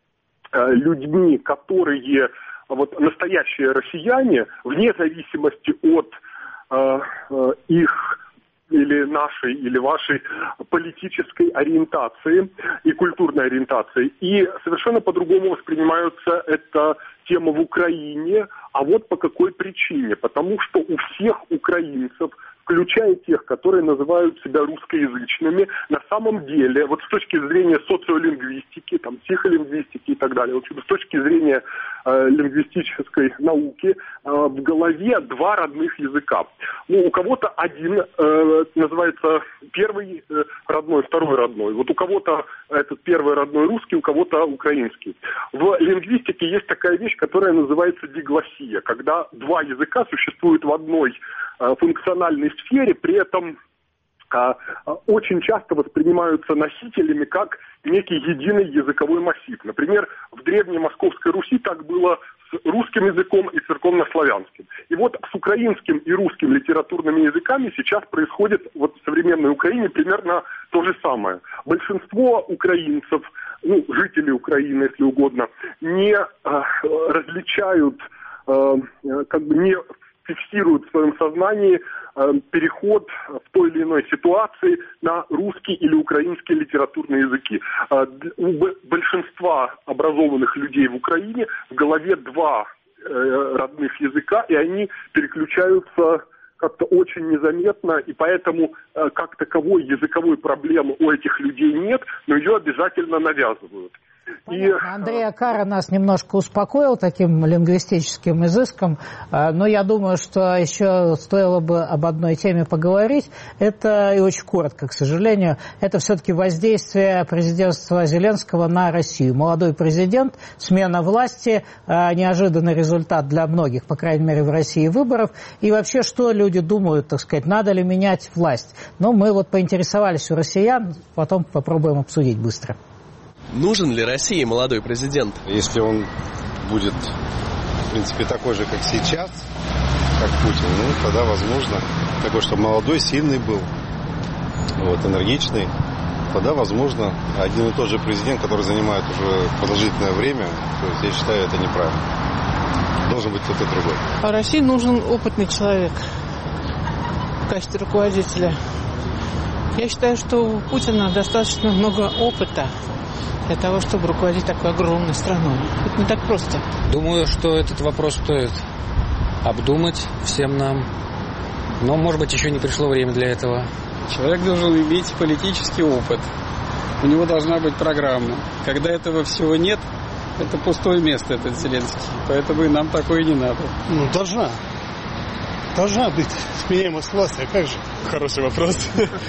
людьми, которые вот настоящие россияне, вне зависимости от э, э, их или нашей, или вашей политической ориентации и культурной ориентации. И совершенно по-другому воспринимаются эта тема в Украине. А вот по какой причине? Потому что у всех украинцев, включая тех, которые называют себя русскоязычными, на самом деле, вот с точки зрения социолингвистики, там, психолингвистики и так далее, вот, с точки зрения э, лингвистической науки, э, в голове два родных языка. Ну, у кого-то один э, называется первый э, родной, второй родной. Вот у кого-то этот первый родной русский, у кого-то украинский. В лингвистике есть такая вещь, которая называется диглоссия, когда два языка существуют в одной э, функциональной сфере, при этом а, очень часто воспринимаются носителями как некий единый языковой массив. Например, в Древней Московской Руси так было с русским языком и церковнославянским. И вот с украинским и русским литературными языками сейчас происходит вот в современной Украине примерно то же самое. Большинство украинцев, ну, жителей Украины, если угодно, не а, различают, а, как бы не фиксируют в своем сознании э, переход в той или иной ситуации на русский или украинский литературные языки. Э, у б- большинства образованных людей в Украине в голове два э, родных языка, и они переключаются как-то очень незаметно, и поэтому э, как таковой языковой проблемы у этих людей нет, но ее обязательно навязывают. И... Андрей Акара нас немножко успокоил таким лингвистическим изыском, но я думаю, что еще стоило бы об одной теме поговорить. Это, и очень коротко, к сожалению, это все-таки воздействие президентства Зеленского на Россию. Молодой президент, смена власти, неожиданный результат для многих, по крайней мере, в России выборов. И вообще, что люди думают, так сказать, надо ли менять власть? Ну, мы вот поинтересовались у россиян, потом попробуем обсудить быстро. Нужен ли России молодой президент? Если он будет, в принципе, такой же, как сейчас, как Путин, ну, тогда, возможно, такой, чтобы молодой, сильный был, вот, энергичный, тогда, возможно, один и тот же президент, который занимает уже продолжительное время, то есть, я считаю, это неправильно. Должен быть кто-то другой. А России нужен опытный человек в качестве руководителя. Я считаю, что у Путина достаточно много опыта для того, чтобы руководить такой огромной страной. Это не так просто. Думаю, что этот вопрос стоит обдумать всем нам. Но, может быть, еще не пришло время для этого. Человек должен иметь политический опыт. У него должна быть программа. Когда этого всего нет, это пустое место, этот Зеленский. Поэтому и нам такое не надо. Ну, должна. Должна быть сменяемость власти. А как же? Хороший вопрос.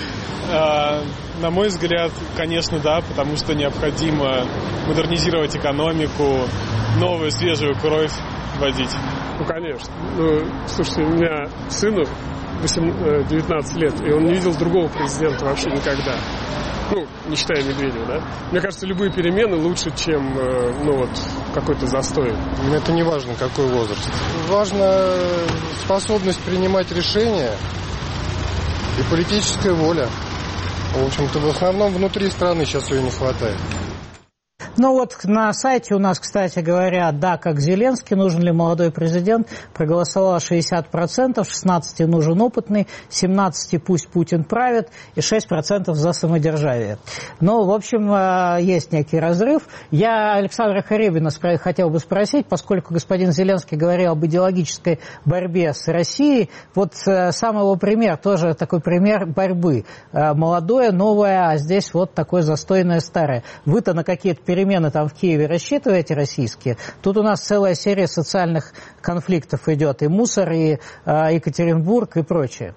На мой взгляд, конечно, да, потому что необходимо модернизировать экономику, новую свежую кровь вводить. Ну, конечно. Ну, слушайте, у меня сыну девятнадцать лет, и он не видел другого президента вообще никогда. Ну, не считая Медведева, да? Мне кажется, любые перемены лучше, чем, ну, вот, какой-то застой. Это не важно, какой возраст. Важна способность принимать решения и политическая воля. В общем-то, в основном внутри страны сейчас ее не хватает. Ну вот на сайте у нас, кстати говоря, да, как Зеленский, нужен ли молодой президент, проголосовало шестьдесят процентов, шестнадцать процентов нужен опытный, семнадцать процентов пусть Путин правит и шесть процентов за самодержавие. Ну, в общем, есть некий разрыв. Я Александра Харибина хотел бы спросить, поскольку господин Зеленский говорил об идеологической борьбе с Россией, вот сам его пример, тоже такой пример борьбы. Молодое, новое, а здесь вот такое застойное, старое. Вы-то на какие-то перемены там в Киеве рассчитываете российские? Тут у нас целая серия социальных конфликтов идет. И мусор, и э, Екатеринбург, и прочее.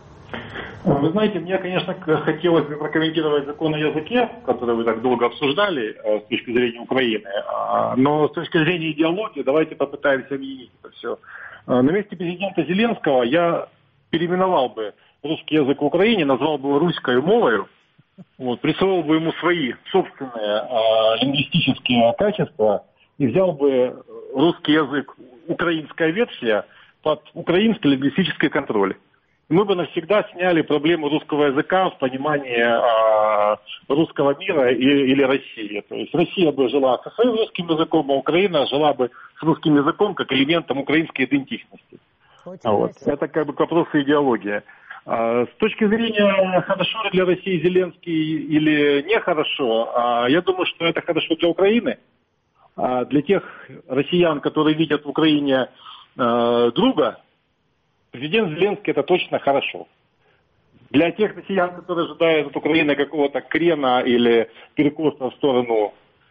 Вы знаете, мне, конечно, хотелось бы прокомментировать закон о языке, который вы так долго обсуждали э, с точки зрения Украины. Э, но с точки зрения идеологии давайте попытаемся объединить это все. Э, на месте президента Зеленского я переименовал бы русский язык в Украине, назвал бы его русской мовою. Вот, присвоил бы ему свои собственные э, лингвистические качества и взял бы русский язык, украинская версия, под украинский лингвистический контроль. Мы бы навсегда сняли проблему русского языка в понимании э, русского мира и, или России. То есть Россия бы жила со своим русским языком, а Украина жила бы с русским языком как элементом украинской идентичности. Вот. Это как бы к вопросу идеологии. С точки зрения, хорошо ли для России Зеленский или нехорошо, я думаю, что это хорошо для Украины. Для тех россиян, которые видят в Украине друга, президент Зеленский это точно хорошо. Для тех россиян, которые ожидают от Украины какого-то крена или перекоса в сторону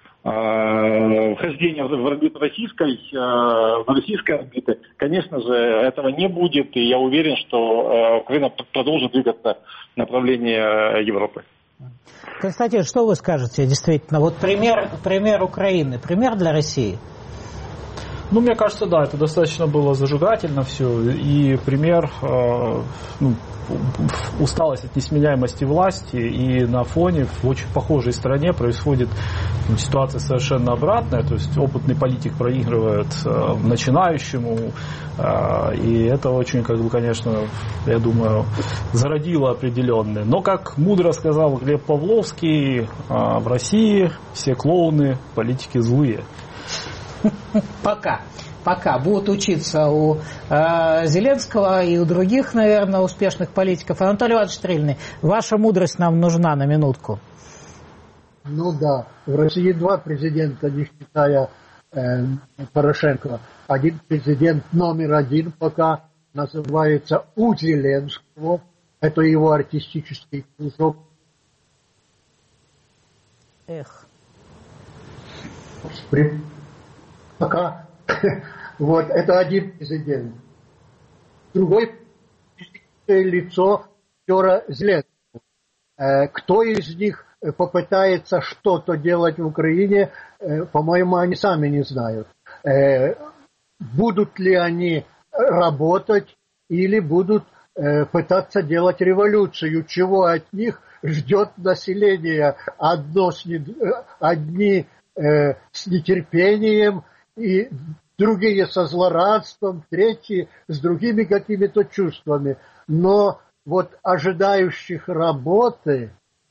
вхождения в орбиту российской, в российской орбиты, конечно же, этого не будет, и я уверен, что Украина продолжит двигаться в направлении Европы. Константин, что вы скажете, действительно? Вот пример, пример Украины, пример для России? Ну, мне кажется, да, это достаточно было зажигательно все, и пример э, ну, усталость от несменяемости власти, и на фоне в очень похожей стране происходит ну, ситуация совершенно обратная, то есть опытный политик проигрывает э, начинающему, э, и это очень, как бы, конечно, я думаю, зародило определенное. Но, как мудро сказал Глеб Павловский, э, в России все клоуны, политики злые. Пока. Пока. Будут учиться у э, Зеленского и у других, наверное, успешных политиков. Анатолий Иванович Стрельный, ваша мудрость нам нужна на минутку. Ну да. В России два президента, не считая э, Порошенко. Один президент номер один пока называется у Зеленского. Это его артистический кружок. Эх. Пока. Вот, это один президент. Другой лицо актера Зеленского. Кто из них попытается что-то делать в Украине, по-моему, они сами не знают. Будут ли они работать или будут пытаться делать революцию, чего от них ждет население. Одно с не... Одни с нетерпением, и другие со злорадством, третьи с другими какими-то чувствами. Но вот ожидающих работы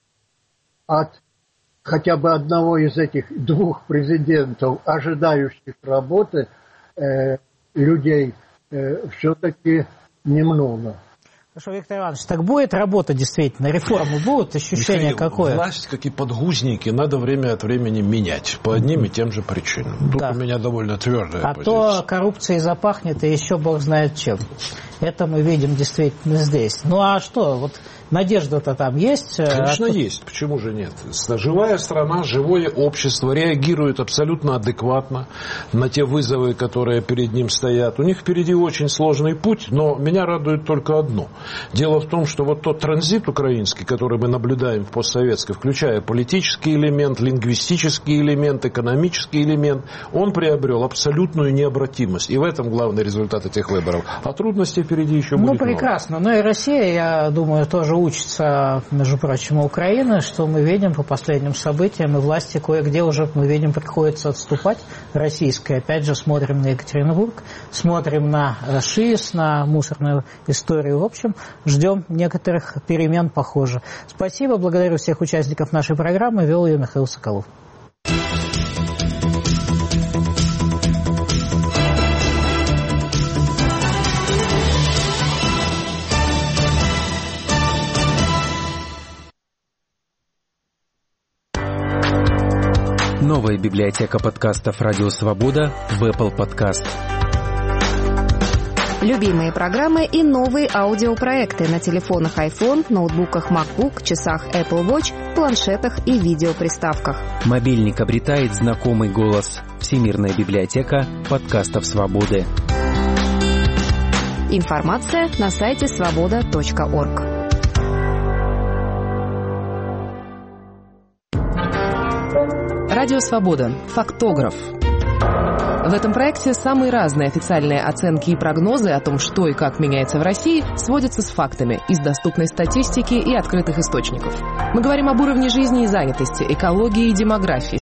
от хотя бы одного из этих двух президентов, ожидающих работы э, людей, э, все-таки немного. Хорошо, Виктор Иванович, так будет работа действительно? Реформы будут? Ощущение Михаил, какое? Власть, как и подгузники, надо время от времени менять по одним и тем же причинам. Тут да. у меня довольно твердая а позиция. А то коррупция запахнет, и еще бог знает чем. Это мы видим действительно здесь. Ну а что, вот надежда-то там есть? Конечно, а... есть. Почему же нет? Живая страна, живое общество реагирует абсолютно адекватно на те вызовы, которые перед ним стоят. У них впереди очень сложный путь, но меня радует только одно. Дело в том, что вот тот транзит украинский, который мы наблюдаем в постсоветской, включая политический элемент, лингвистический элемент, экономический элемент, он приобрел абсолютную необратимость. И в этом главный результат этих выборов. А трудностей впереди еще будет много. Ну, прекрасно. Но и Россия, я думаю, тоже учится, между прочим, у Украины, что мы видим по последним событиям, и власти кое-где уже, мы видим, приходится отступать. Российская, опять же, смотрим на Екатеринбург, смотрим на ШИС, на мусорную историю. В общем, ждем некоторых перемен, похоже. Спасибо, благодарю всех участников нашей программы. Вел ее Михаил Соколов. Новая библиотека подкастов «Радио Свобода» в Apple Podcast. Любимые программы и новые аудиопроекты на телефонах iPhone, ноутбуках MacBook, часах Apple Watch, планшетах и видеоприставках. Мобильник обретает знакомый голос. Всемирная библиотека подкастов «Свободы». Информация на сайте свобода точка орг. Радио «Свобода». Фактограф. В этом проекте самые разные официальные оценки и прогнозы о том, что и как меняется в России, сводятся с фактами из доступной статистики и открытых источников. Мы говорим об уровне жизни и занятости, экологии и демографии,